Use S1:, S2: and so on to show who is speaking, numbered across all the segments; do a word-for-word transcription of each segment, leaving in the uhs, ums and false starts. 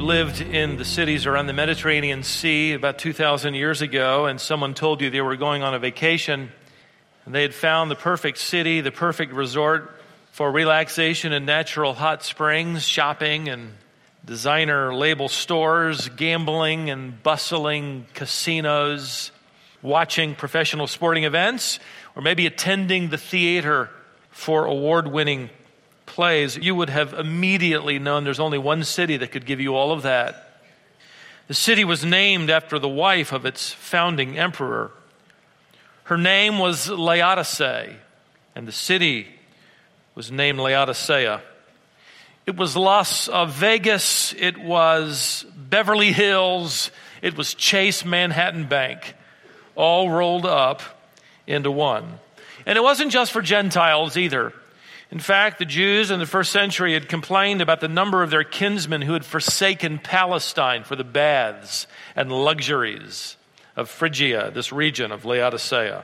S1: lived in the cities around the Mediterranean Sea about two thousand years ago, and someone told you they were going on a vacation, and they had found the perfect city, the perfect resort for relaxation and natural hot springs, shopping and designer label stores, gambling and bustling casinos, watching professional sporting events, or maybe attending the theater for award-winning plays, you would have immediately known there's only one city that could give you all of that. The city was named after the wife of its founding emperor. Her name was Laodicea, and the city was named Laodicea. It was Las Vegas, it was Beverly Hills, it was Chase Manhattan Bank, all rolled up into one. And it wasn't just for Gentiles either. In fact, the Jews in the first century had complained about the number of their kinsmen who had forsaken Palestine for the baths and luxuries of Phrygia, this region of Laodicea.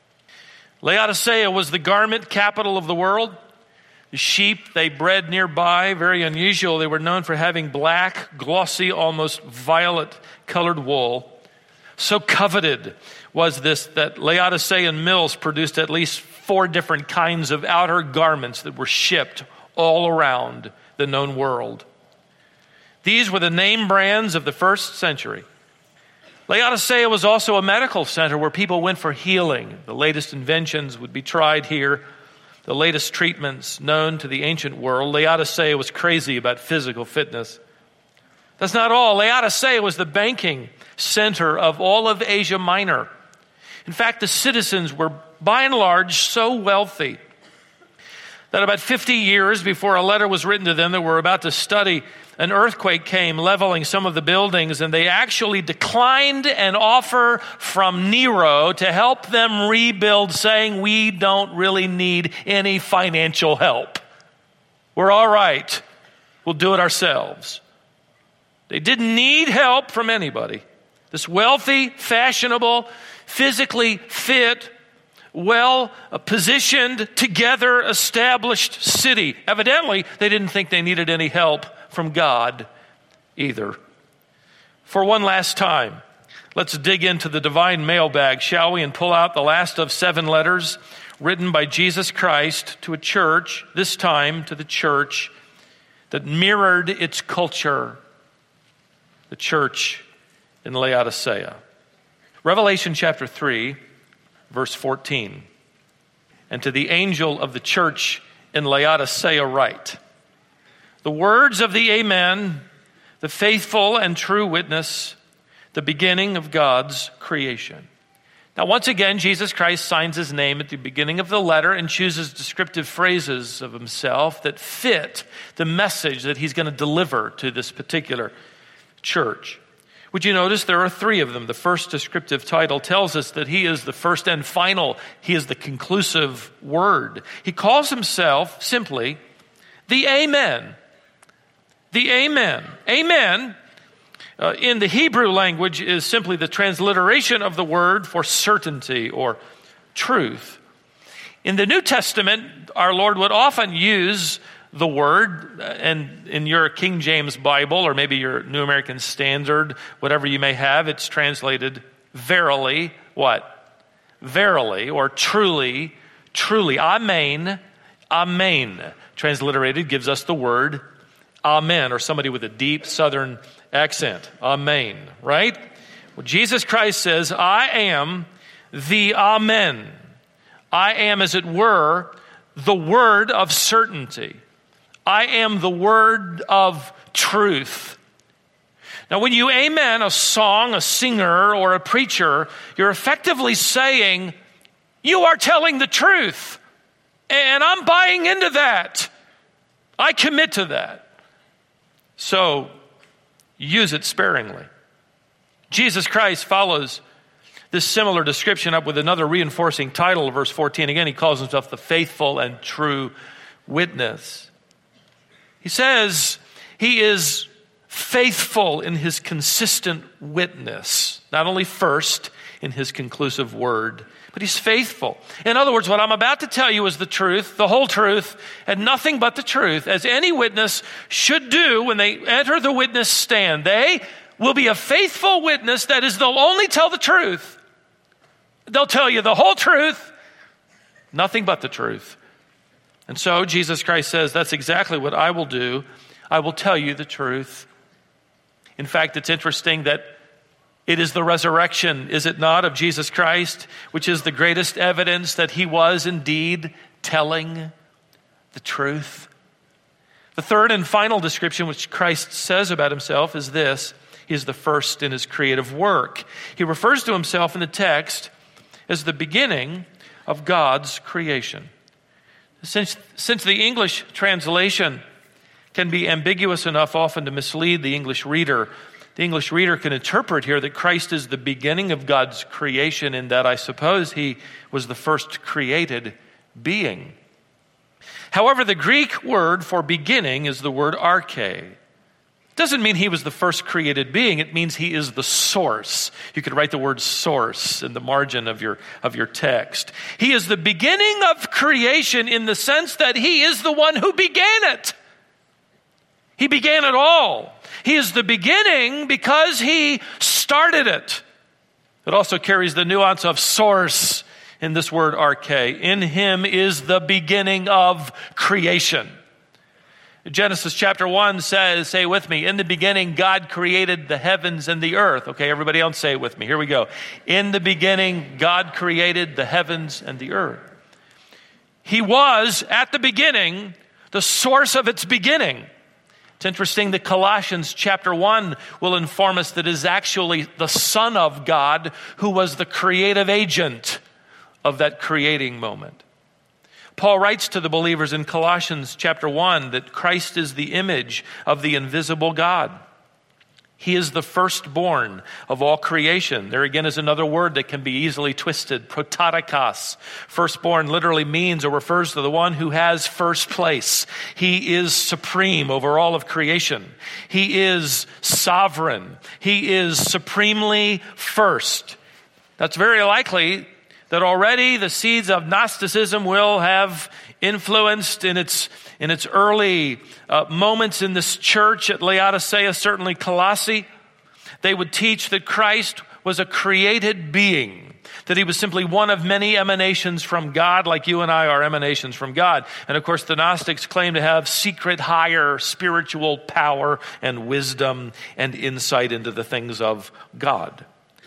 S1: Laodicea was the garment capital of the world. The sheep they bred nearby, very unusual. They were known for having black, glossy, almost violet-colored wool. So coveted was this that Laodicean mills produced at least four different kinds of outer garments that were shipped all around the known world. These were the name brands of the first century. Laodicea was also a medical center where people went for healing. The latest inventions would be tried here, the latest treatments known to the ancient world. Laodicea was crazy about physical fitness. That's not all. Laodicea was the banking center of all of Asia Minor. In fact, the citizens were by and large so wealthy that about fifty years before a letter was written to them that were about to study, an earthquake came, leveling some of the buildings, and they actually declined an offer from Nero to help them rebuild, saying, "We don't really need any financial help. We're all right. We'll do it ourselves." They didn't need help from anybody. This wealthy, fashionable, physically fit, well-positioned, together, established city. Evidently, they didn't think they needed any help from God either. For one last time, let's dig into the divine mailbag, shall we, and pull out the last of seven letters written by Jesus Christ to a church, this time to the church that mirrored its culture, the church in Laodicea. Revelation chapter three, verse fourteen. "And to the angel of the church in Laodicea write, the words of the Amen, the faithful and true witness, the beginning of God's creation." Now, once again, Jesus Christ signs his name at the beginning of the letter and chooses descriptive phrases of himself that fit the message that he's going to deliver to this particular church. Would you notice there are three of them? The first descriptive title tells us that he is the first and final. He is the conclusive word. He calls himself simply the Amen. The Amen. Amen uh, in the Hebrew language is simply the transliteration of the word for certainty or truth. In the New Testament, our Lord would often use the word, and in your King James Bible, or maybe your New American Standard, whatever you may have, it's translated verily, what? Verily, or truly, truly. Amen, amen. Transliterated gives us the word amen, or somebody with a deep southern accent. Amen, right? Well, Jesus Christ says, I am the amen. I am, as it were, the word of certainty. I am the word of truth. Now, when you amen a song, a singer, or a preacher, you're effectively saying, you are telling the truth. And I'm buying into that. I commit to that. So, use it sparingly. Jesus Christ follows this similar description up with another reinforcing title, verse fourteen. Again, he calls himself the faithful and true witness. He says he is faithful in his consistent witness. Not only first, in his conclusive word. But he's faithful. In other words, what I'm about to tell you is the truth, the whole truth, and nothing but the truth, as any witness should do when they enter the witness stand. They will be a faithful witness. That is, they'll only tell the truth. They'll tell you the whole truth, nothing but the truth. And so Jesus Christ says, that's exactly what I will do. I will tell you the truth. In fact, it's interesting that it is the resurrection, is it not, of Jesus Christ, which is the greatest evidence that he was indeed telling the truth. The third and final description which Christ says about himself is this: he is the first in his creative work. He refers to himself in the text as the beginning of God's creation. Since, since the English translation can be ambiguous enough often to mislead the English reader, the English reader can interpret here that Christ is the beginning of God's creation, in that I suppose he was the first created being. However, the Greek word for beginning is the word arche. It doesn't mean he was the first created being. It means he is the source. You could write the word source in the margin of your, of your text. He is the beginning of creation in the sense that he is the one who began it. He began it all. He is the beginning because he started it. It also carries the nuance of source in this word arche. In him is the beginning of creation. Genesis chapter one says, say with me, in the beginning God created the heavens and the earth. Okay, everybody else say it with me. Here we go. In the beginning God created the heavens and the earth. He was, at the beginning, the source of its beginning. It's interesting that Colossians chapter one will inform us that it is actually the Son of God who was the creative agent of that creating moment. Paul writes to the believers in Colossians chapter one that Christ is the image of the invisible God. He is the firstborn of all creation. There again is another word that can be easily twisted, prototokos. Firstborn literally means or refers to the one who has first place. He is supreme over all of creation. He is sovereign. He is supremely first. That's very likely that already the seeds of Gnosticism will have influenced in its in its early uh, moments in this church at Laodicea, certainly Colossae. They would teach that Christ was a created being, that he was simply one of many emanations from God, like you and I are emanations from God. And of course, the Gnostics claim to have secret, higher spiritual power and wisdom and insight into the things of God.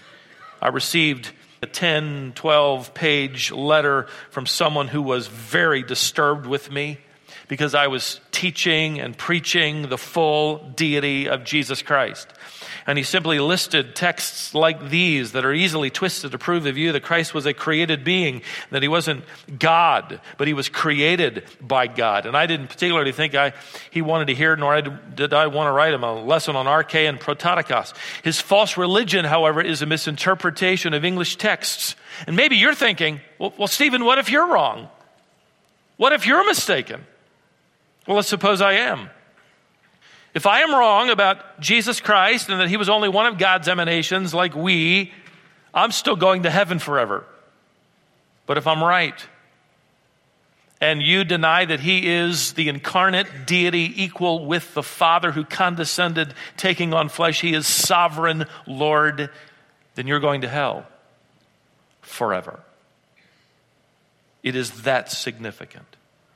S1: I received a ten, twelve page letter from someone who was very disturbed with me because I was teaching and preaching the full deity of Jesus Christ. And he simply listed texts like these that are easily twisted to prove the view that Christ was a created being, that he wasn't God, but he was created by God. And I didn't particularly think I he wanted to hear, nor did I want to write him a lesson on arche and prototokos. His false religion, however, is a misinterpretation of English texts. And maybe you're thinking, well, well Stephen, what if you're wrong? What if you're mistaken? Well, let's suppose I am. If I am wrong about Jesus Christ and that he was only one of God's emanations like we, I'm still going to heaven forever. But if I'm right, and you deny that he is the incarnate deity equal with the Father who condescended, taking on flesh, he is sovereign Lord, then you're going to hell forever. It is that significant.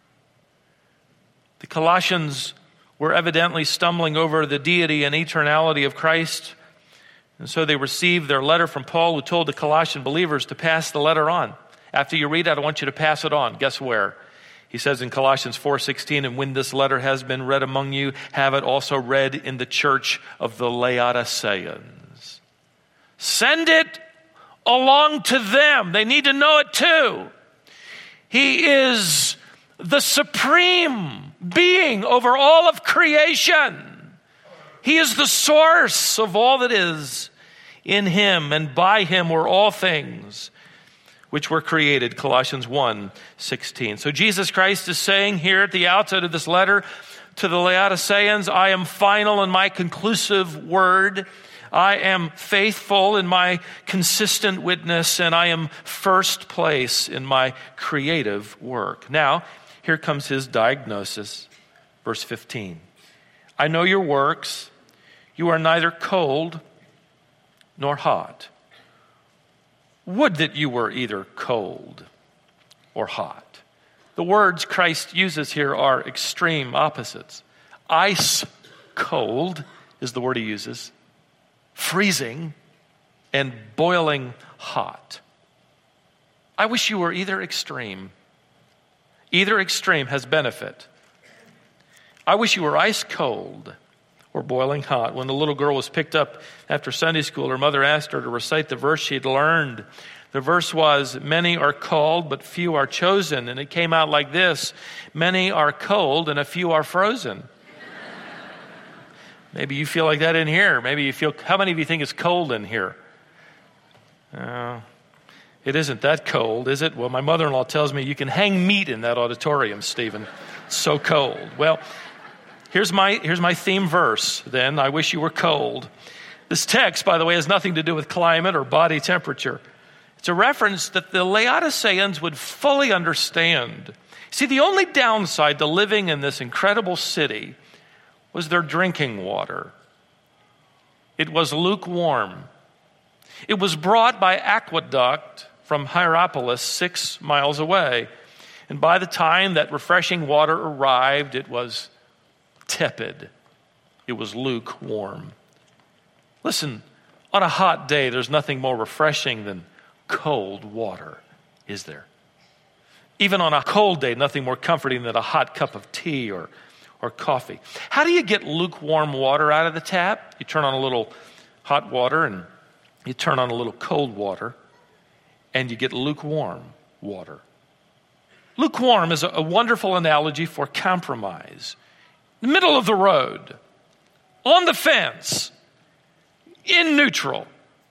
S1: The Colossians were evidently stumbling over the deity and eternality of Christ. And so they received their letter from Paul, who told the Colossian believers to pass the letter on. After you read it, I want you to pass it on. Guess where? He says in Colossians four sixteen, and when this letter has been read among you, have it also read in the church of the Laodiceans. Send it along to them. They need to know it too. He is the supreme being over all of creation. He is the source of all that is. In him and by him were all things which were created, Colossians one sixteen. So Jesus Christ is saying here at the outset of this letter to the Laodiceans, I am final in my conclusive word. I am faithful in my consistent witness, and I am first place in my creative work. Now, here comes his diagnosis. Verse fifteen. I know your works. You are neither cold nor hot. Would that you were either cold or hot. The words Christ uses here are extreme opposites. Ice cold is the word he uses. Freezing and boiling hot. I wish you were either extreme. Either extreme has benefit. I wish you were ice cold or boiling hot. When the little girl was picked up after Sunday school, her mother asked her to recite the verse she had learned. The verse was, many are called, but few are chosen. And it came out like this, many are cold and a few are frozen. Maybe you feel like that in here. Maybe you feel, how many of you think it's cold in here? Uh, it isn't that cold, is it? Well, my mother-in-law tells me you can hang meat in that auditorium, Stephen. It's so cold. Well, Here's my, here's my theme verse, then. I wish you were cold. This text, by the way, has nothing to do with climate or body temperature. It's a reference that the Laodiceans would fully understand. See, the only downside to living in this incredible city was their drinking water. It was lukewarm. It was brought by aqueduct from Hierapolis, six miles away. And by the time that refreshing water arrived, it was tepid. It was lukewarm. Listen, on a hot day, there's nothing more refreshing than cold water, is there? Even on a cold day, nothing more comforting than a hot cup of tea or, or coffee. How do you get lukewarm water out of the tap? You turn on a little hot water and you turn on a little cold water and you get lukewarm water. Lukewarm is a, a wonderful analogy for compromise. The middle of the road, on the fence, in neutral.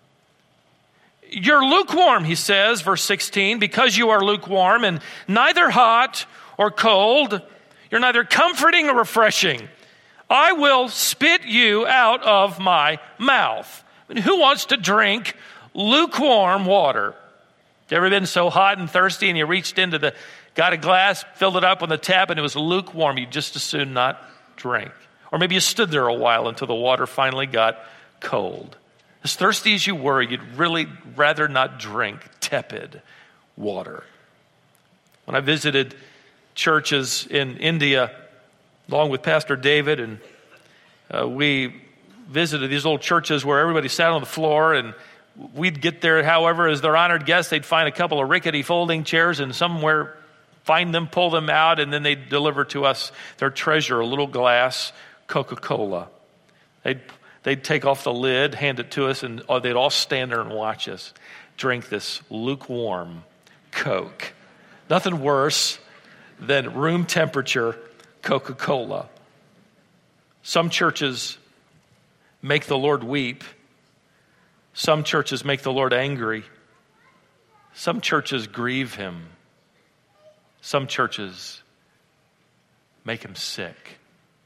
S1: You're lukewarm, he says, verse sixteen, because you are lukewarm and neither hot or cold, you're neither comforting or refreshing. I will spit you out of my mouth. I mean, who wants to drink lukewarm water? You ever been so hot and thirsty and you reached into the, got a glass, filled it up on the tap, and it was lukewarm? You'd just as soon not drink. Or maybe you stood there a while until the water finally got cold. As thirsty as you were, you'd really rather not drink tepid water. When I visited churches in India, along with Pastor David, and uh, we visited these old churches where everybody sat on the floor, and we'd get there, however, as their honored guests, they'd find a couple of rickety folding chairs and somewhere find them, pull them out, and then they'd deliver to us their treasure, a little glass Coca-Cola. They'd, they'd take off the lid, hand it to us, and oh, they'd all stand there and watch us drink this lukewarm Coke. Nothing worse than room temperature Coca-Cola. Some churches make the Lord weep. Some churches make the Lord angry. Some churches grieve him. Some churches make him sick.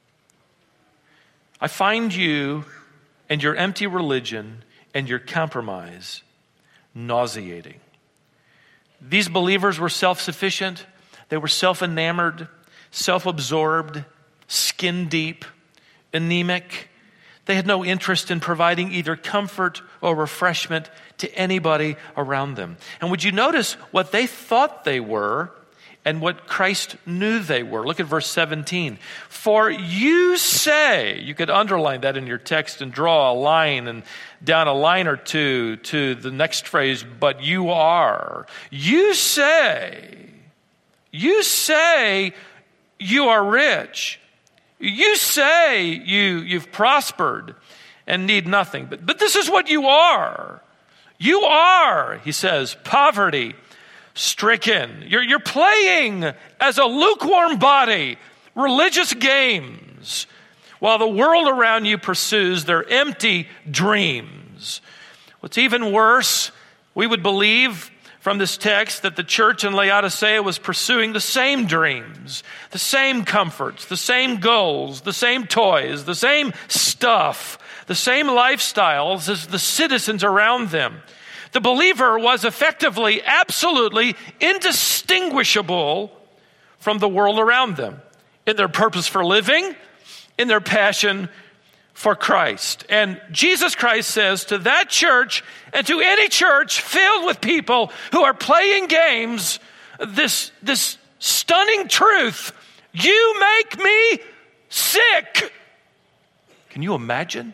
S1: I find you and your empty religion and your compromise nauseating. These believers were self-sufficient. They were self-enamored, self-absorbed, skin deep, anemic. They had no interest in providing either comfort or refreshment to anybody around them. And would you notice what they thought they were and what Christ knew they were? Look at verse seventeen. For you say, you could underline that in your text and draw a line and down a line or two to the next phrase, but you are. You say, you say you are rich. You say you, you've prospered and need nothing. But, but this is what you are. You are, he says, poverty stricken. You're, you're playing as a lukewarm body, religious games, while the world around you pursues their empty dreams. What's even worse, we would believe from this text that the church in Laodicea was pursuing the same dreams, the same comforts, the same goals, the same toys, the same stuff, the same lifestyles as the citizens around them. The believer was effectively, absolutely indistinguishable from the world around them in their purpose for living, in their passion for Christ. And Jesus Christ says to that church and to any church filled with people who are playing games, this, this stunning truth: you make me sick. Can you imagine?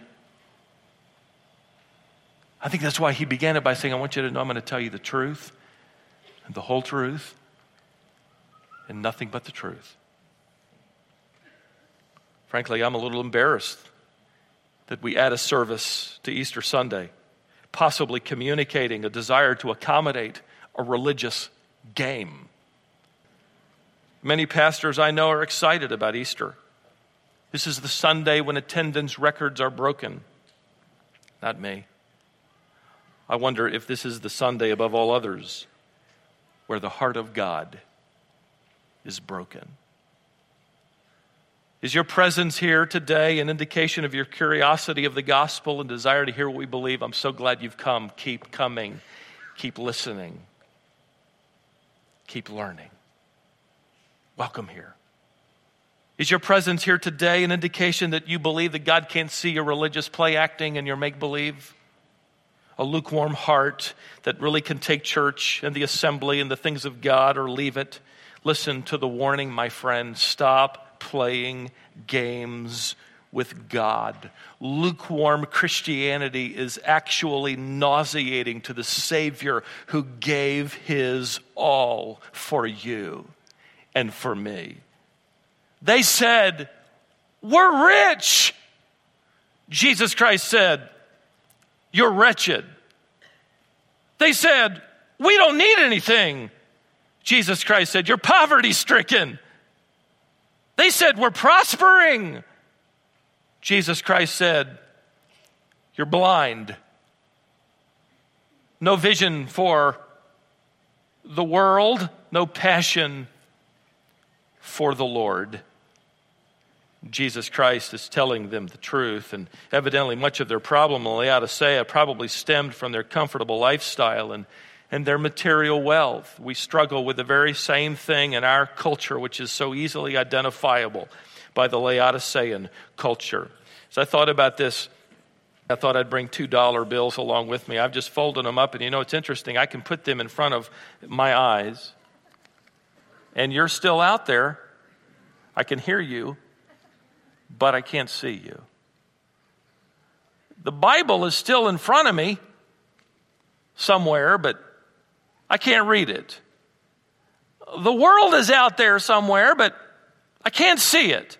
S1: I think that's why he began it by saying, I want you to know I'm going to tell you the truth, and the whole truth, and nothing but the truth. Frankly, I'm a little embarrassed that we add a service to Easter Sunday, possibly communicating a desire to accommodate a religious game. Many pastors I know are excited about Easter. This is the Sunday when attendance records are broken. Not me. I wonder if this is the Sunday above all others where the heart of God is broken. Is your presence here today an indication of your curiosity of the gospel and desire to hear what we believe? I'm so glad you've come. Keep coming. Keep listening. Keep learning. Welcome here. Is your presence here today an indication that you believe that God can't see your religious play acting and your make-believe? A lukewarm heart that really can take church and the assembly and the things of God or leave it? Listen to the warning, my friend. Stop playing games with God. Lukewarm Christianity is actually nauseating to the Savior who gave his all for you and for me. They said, we're rich. Jesus Christ said, you're wretched. They said, we don't need anything. Jesus Christ said, you're poverty-stricken. They said, we're prospering. Jesus Christ said, you're blind. No vision for the world, no passion for the Lord. Jesus Christ is telling them the truth, and evidently much of their problem in Laodicea probably stemmed from their comfortable lifestyle and, and their material wealth. We struggle with the very same thing in our culture, which is so easily identifiable by the Laodicean culture. As I thought about this, I thought I'd bring two dollar bills along with me. I've just folded them up, and you know, it's interesting. I can put them in front of my eyes, and you're still out there. I can hear you, but I can't see you. The Bible is still in front of me somewhere, but I can't read it. The world is out there somewhere, but I can't see it.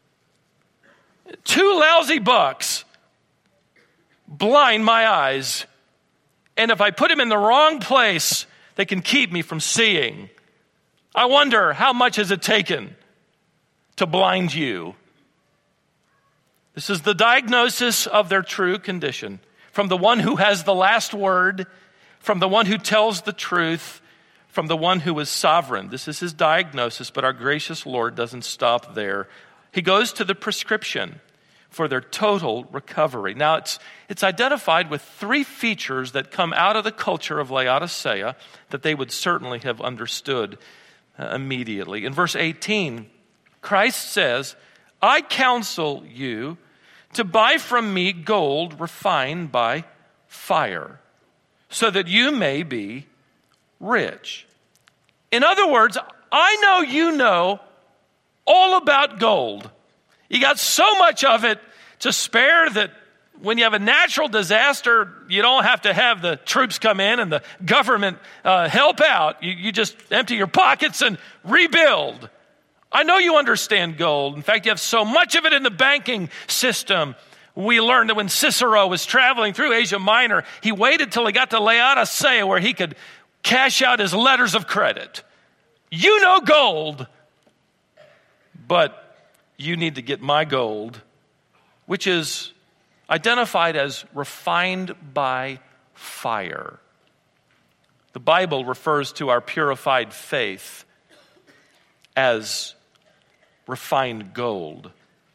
S1: Two lousy bucks blind my eyes, and if I put them in the wrong place, they can keep me from seeing. I wonder, how much has it taken to blind you? This is the diagnosis of their true condition. From the one who has the last word, from the one who tells the truth, from the one who is sovereign. This is his diagnosis, but our gracious Lord doesn't stop there. He goes to the prescription for their total recovery. Now, it's, it's identified with three features that come out of the culture of Laodicea that they would certainly have understood uh, immediately. In verse eighteen, Christ says, I counsel you to buy from me gold refined by fire, so that you may be rich. In other words, I know you know all about gold. You got so much of it to spare that when you have a natural disaster, you don't have to have the troops come in and the government uh, help out. You, you just empty your pockets and rebuild. I know you understand gold. In fact, you have so much of it in the banking system. We learned that when Cicero was traveling through Asia Minor, he waited till he got to Laodicea where he could cash out his letters of credit. You know gold, but you need to get my gold, which is identified as refined by fire. The Bible refers to our purified faith as refined gold.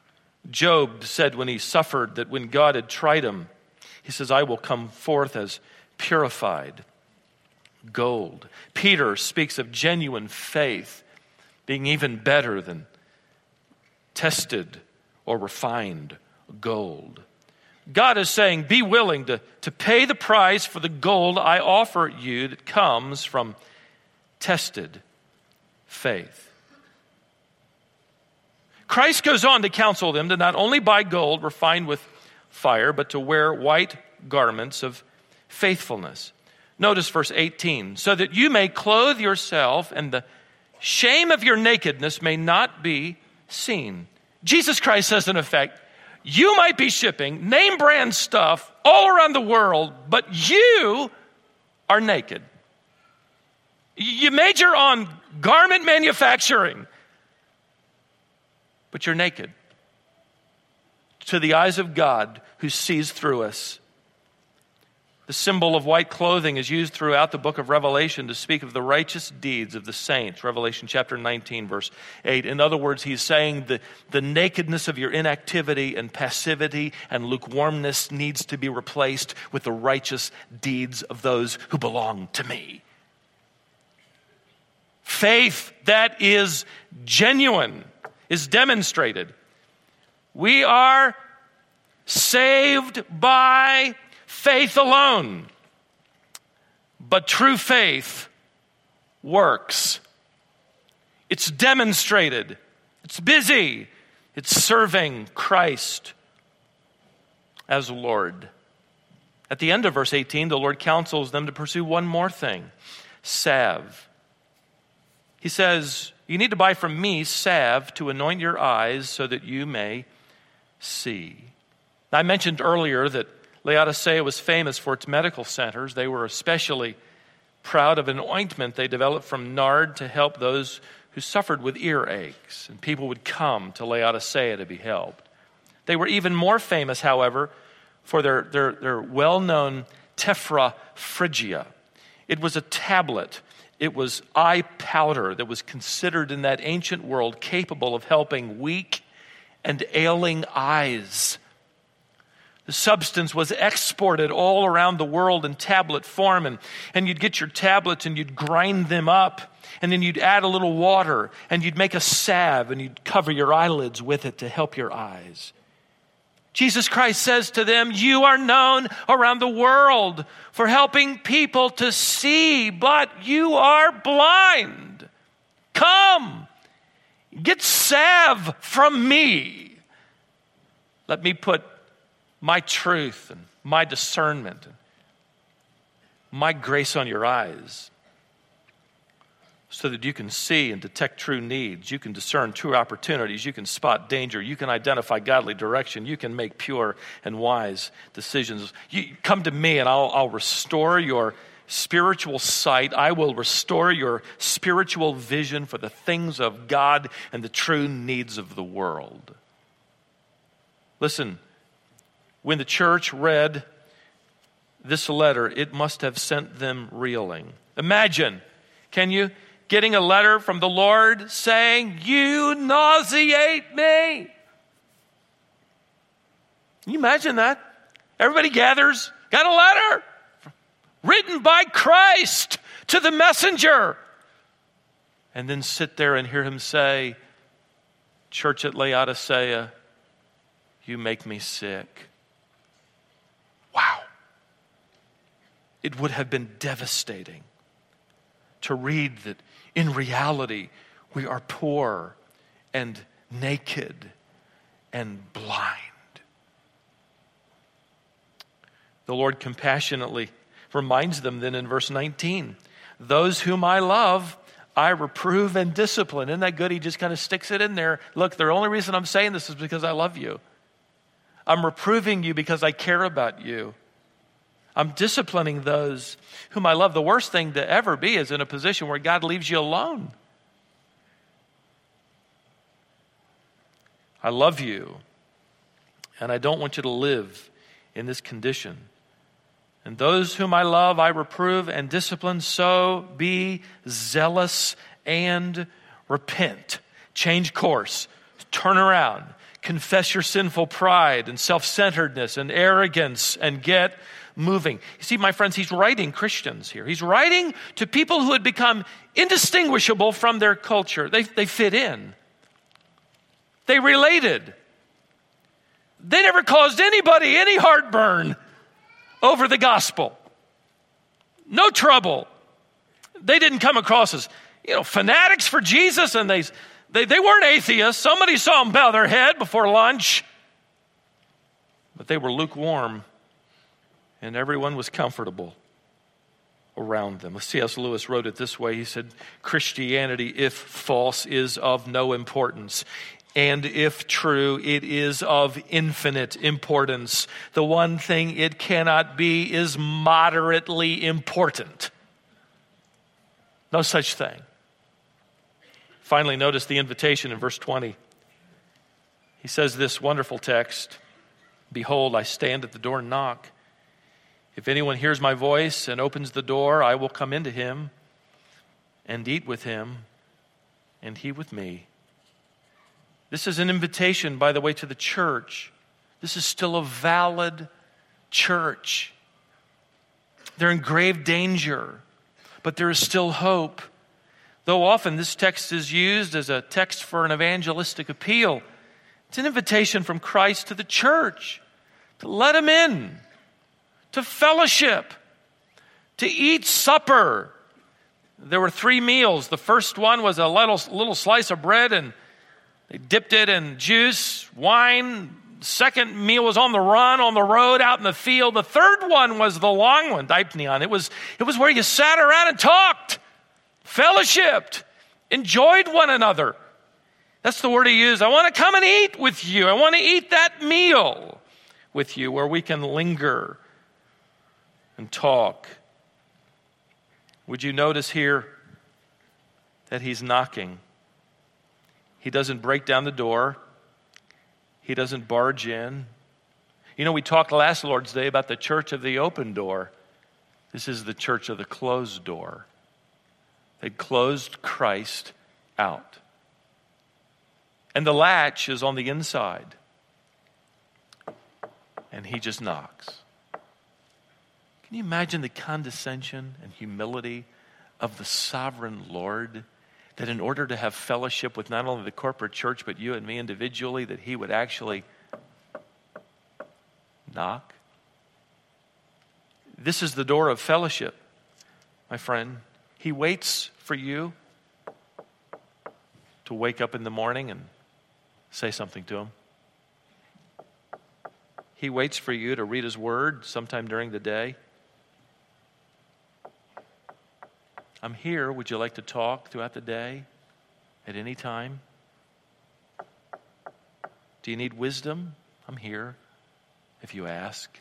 S1: Job said when he suffered that when God had tried him, he says, I will come forth as purified gold. Peter speaks of genuine faith being even better than tested or refined gold. God is saying, be willing to, to pay the price for the gold I offer you that comes from tested faith. Christ goes on to counsel them to not only buy gold refined with fire, but to wear white garments of faithfulness. Notice verse eighteen, so that you may clothe yourself and the shame of your nakedness may not be seen. Jesus Christ says, in effect, you might be shipping name brand stuff all around the world, but you are naked. You major on garment manufacturing, but you're naked. To the eyes of God who sees through us. The symbol of white clothing is used throughout the book of Revelation to speak of the righteous deeds of the saints. Revelation chapter nineteen, verse eight. In other words, he's saying the, the nakedness of your inactivity and passivity and lukewarmness needs to be replaced with the righteous deeds of those who belong to me. Faith that is genuine is demonstrated. We are saved by faith alone. But true faith works. It's demonstrated. It's busy. It's serving Christ as Lord. At the end of verse eighteen, the Lord counsels them to pursue one more thing, salve. He says, you need to buy from me salve to anoint your eyes so that you may see. I mentioned earlier that Laodicea was famous for its medical centers. They were especially proud of an ointment they developed from nard to help those who suffered with earaches. And people would come to Laodicea to be helped. They were even more famous, however, for their, their, their well-known Tephra Phrygia. It was a tablet. It was eye powder that was considered in that ancient world capable of helping weak and ailing eyes. The substance was exported all around the world in tablet form, and, and you'd get your tablets and you'd grind them up, and then you'd add a little water, and you'd make a salve, and you'd cover your eyelids with it to help your eyes. Jesus Christ says to them, you are known around the world for helping people to see, but you are blind. Come, get salve from me. Let me put my truth and my discernment and my grace on your eyes so that you can see and detect true needs. You can discern true opportunities. You can spot danger. You can identify godly direction. You can make pure and wise decisions. You come to me and I'll, I'll restore your spiritual sight. I will restore your spiritual vision for the things of God and the true needs of the world. Listen, when the church read this letter, it must have sent them reeling. Imagine, can you, getting a letter from the Lord saying, you nauseate me. Can you imagine that? Everybody gathers, got a letter written by Christ to the messenger. And then sit there and hear him say, church at Laodicea, you make me sick. Wow. It would have been devastating to read that in reality we are poor and naked and blind. The Lord compassionately reminds them then in verse nineteen, those whom I love, I reprove and discipline. Isn't that good? He just kind of sticks it in there. Look, the only reason I'm saying this is because I love you. I'm reproving you because I care about you. I'm disciplining those whom I love. The worst thing to ever be is in a position where God leaves you alone. I love you, and I don't want you to live in this condition. And those whom I love, I reprove and discipline, so be zealous and repent. Change course. Turn around. Confess your sinful pride and self-centeredness and arrogance and get moving. You see, my friends, he's writing Christians here. He's writing to people who had become indistinguishable from their culture. They, they fit in. They related. They never caused anybody any heartburn over the gospel. No trouble. They didn't come across as, you know, fanatics for Jesus, and they, they, they weren't atheists. Somebody saw them bow their head before lunch. But they were lukewarm, and everyone was comfortable around them. C S Lewis wrote it this way. He said, Christianity, if false, is of no importance. And if true, it is of infinite importance. The one thing it cannot be is moderately important. No such thing. Finally, notice the invitation in verse twenty. He says this wonderful text, Behold, I stand at the door and knock. If anyone hears my voice and opens the door, I will come into him and eat with him, and he with me. This is an invitation, by the way, to the church. This is still a valid church. They're in grave danger, but there is still hope. Though often this text is used as a text for an evangelistic appeal, it's an invitation from Christ to the church to let him in, to fellowship, to eat supper. There were three meals. The first one was a little, little slice of bread, and they dipped it in juice, wine. Second meal was on the run, on the road, out in the field. The third one was the long one, Deipneon. It was, it was where you sat around and talked, fellowshipped, enjoyed one another. That's the word he used. I want to come and eat with you. I want to eat that meal with you where we can linger and talk. Would you notice here that he's knocking? He doesn't break down the door. He doesn't barge in. You know, we talked last Lord's Day about the church of the open door. This is the church of the closed door. They closed Christ out. And the latch is on the inside. And he just knocks. Can you imagine the condescension and humility of the sovereign Lord? That in order to have fellowship with not only the corporate church, but you and me individually, that he would actually knock. This is the door of fellowship, my friend. He waits for you to wake up in the morning and say something to him. He waits for you to read his word sometime during the day. I'm here. Would you like to talk throughout the day at any time? Do you need wisdom? I'm here if you ask.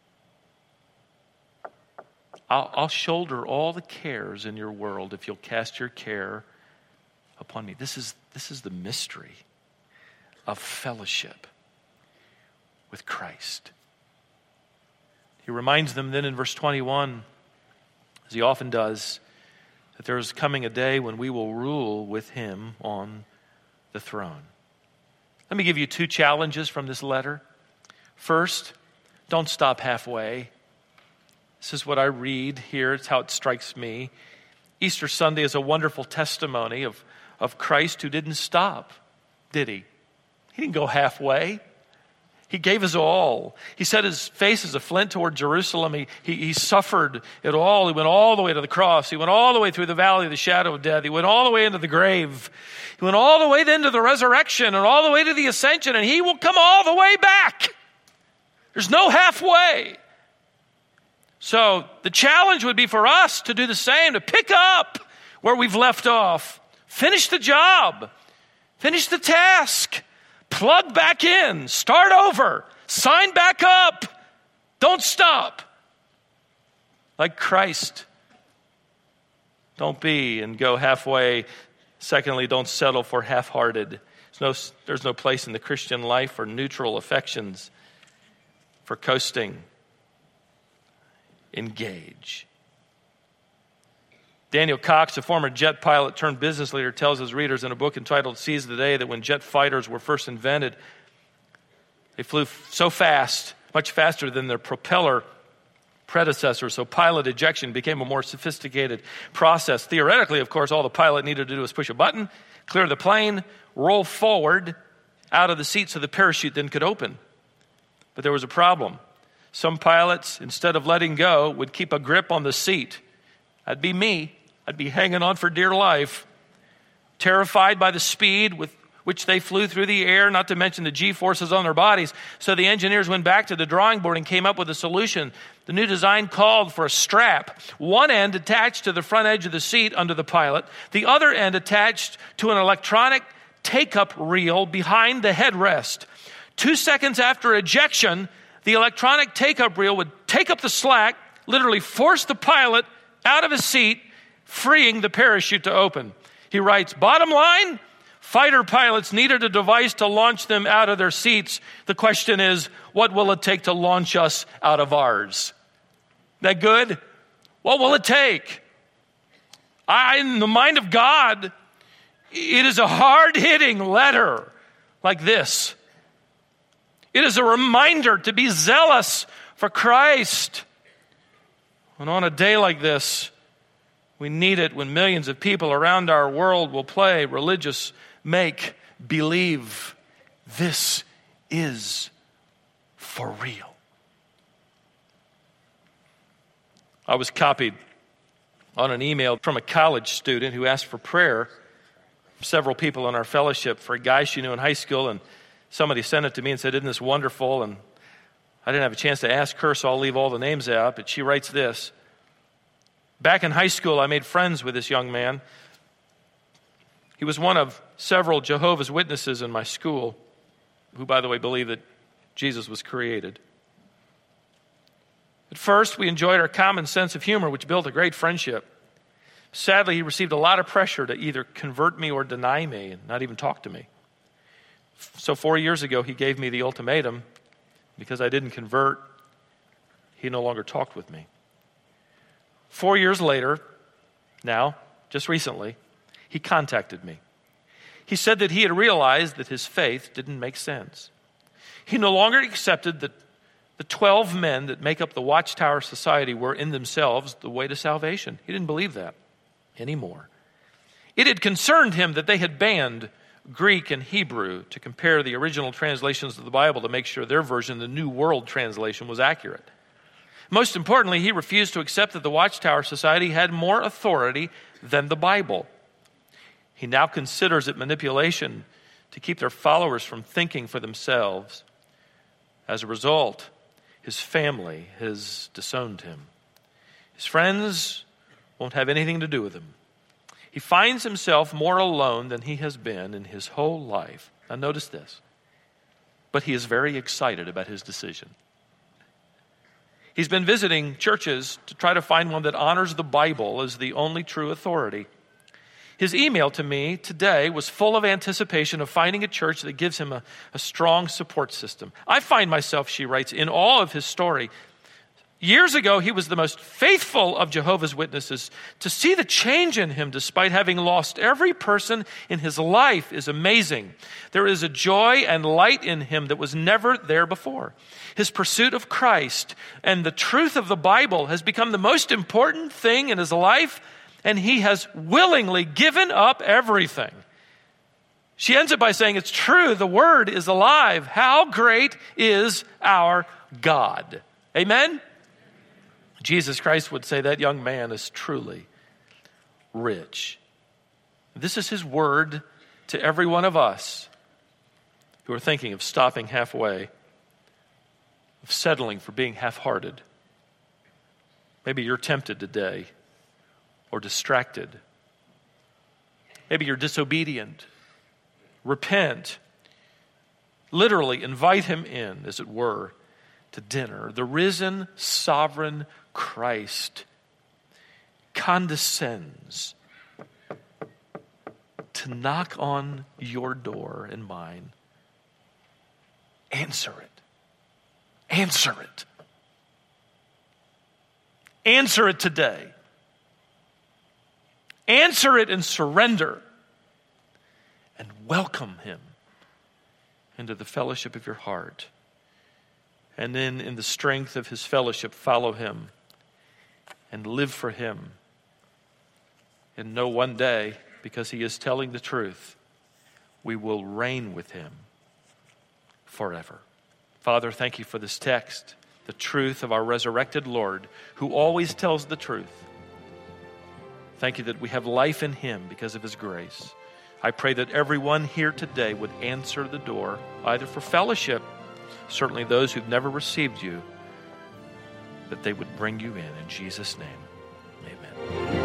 S1: I'll, I'll shoulder all the cares in your world if you'll cast your care upon me. This is, this is the mystery of fellowship with Christ. He reminds them then in verse twenty-one, as he often does, that there is coming a day when we will rule with him on the throne. Let me give you two challenges from this letter. First, don't stop halfway. This is what I read here. It's how it strikes me. Easter Sunday is a wonderful testimony of, of Christ who didn't stop, did he? He didn't go halfway. He gave his all. He set his face as a flint toward Jerusalem. He, he, he suffered it all. He went all the way to the cross. He went all the way through the valley of the shadow of death. He went all the way into the grave. He went all the way then to the resurrection and all the way to the ascension. And he will come all the way back. There's no halfway. So the challenge would be for us to do the same, to pick up where we've left off. Finish the job. Finish the task. Plug back in, start over, sign back up. Don't stop. Like Christ. Don't be and go halfway. Secondly, don't settle for half-hearted. There's no, there's no place in the Christian life for neutral affections, for coasting. Engage. Daniel Cox, a former jet pilot turned business leader, tells his readers in a book entitled Seize the Day that when jet fighters were first invented, They flew so fast, much faster than their propeller predecessor, so pilot ejection became a more sophisticated process. Theoretically, of course, all the pilot needed to do was push a button, clear the plane, roll forward out of the seat so the parachute then could open. But there was a problem. Some pilots, instead of letting go, would keep a grip on the seat. That'd be me. I'd be hanging on for dear life, terrified by the speed with which they flew through the air, not to mention the G-forces on their bodies. So the engineers went back to the drawing board and came up with a solution. The new design called for a strap, one end attached to the front edge of the seat under the pilot, the other end attached to an electronic take-up reel behind the headrest. Two seconds after ejection, the electronic take-up reel would take up the slack, literally force the pilot out of his seat, freeing the parachute to open. He writes, bottom line, fighter pilots needed a device to launch them out of their seats. The question is, what will it take to launch us out of ours? That good? What will it take? I, in the mind of God, it is a hard-hitting letter like this. It is a reminder to be zealous for Christ. And on a day like this, we need it when millions of people around our world will play religious make-believe. This is for real. I was copied on an email from a college student who asked for prayer. Several people in our fellowship for a guy she knew in high school, and somebody sent it to me and said, isn't this wonderful? And I didn't have a chance to ask her, so I'll leave all the names out, but she writes this. Back in high school, I made friends with this young man. He was one of several Jehovah's Witnesses in my school, who, by the way, believe that Jesus was created. At first, we enjoyed our common sense of humor, which built a great friendship. Sadly, he received a lot of pressure to either convert me or deny me and not even talk to me. So four years ago, he gave me the ultimatum. Because I didn't convert, he no longer talked with me. Four years later, now, just recently, he contacted me. He said that he had realized that his faith didn't make sense. He no longer accepted that the twelve men that make up the Watchtower Society were in themselves the way to salvation. He didn't believe that anymore. It had concerned him that they had banned Greek and Hebrew to compare the original translations of the Bible to make sure their version, the New World Translation, was accurate. Most importantly, he refused to accept that the Watchtower Society had more authority than the Bible. He now considers it manipulation to keep their followers from thinking for themselves. As a result, his family has disowned him. His friends won't have anything to do with him. He finds himself more alone than he has been in his whole life. Now notice this. But he is very excited about his decision. He's been visiting churches to try to find one that honors the Bible as the only true authority. His email to me today was full of anticipation of finding a church that gives him a, a strong support system. I find myself, she writes, in awe of his story. Years ago, he was the most faithful of Jehovah's Witnesses. To see the change in him despite having lost every person in his life is amazing. There is a joy and light in him that was never there before. His pursuit of Christ and the truth of the Bible has become the most important thing in his life, and he has willingly given up everything. She ends it by saying, it's true, the Word is alive. How great is our God? Amen? Jesus Christ would say that young man is truly rich. This is his word to every one of us who are thinking of stopping halfway, of settling for being half-hearted. Maybe you're tempted today or distracted. Maybe you're disobedient. Repent. Literally invite him in, as it were, to dinner. The risen, sovereign Christ condescends to knock on your door and mine. Answer it. Answer it. Answer it today. Answer it and surrender. And welcome him into the fellowship of your heart. and then in the strength of his fellowship, follow him and live for him. And know one day, because he is telling the truth, we will reign with him forever. Father, thank you for this text, the truth of our resurrected Lord, who always tells the truth. Thank you that we have life in him because of his grace. I pray that everyone here today would answer the door, either for fellowship, certainly those who've never received you, that they would bring you in. In Jesus' name, amen.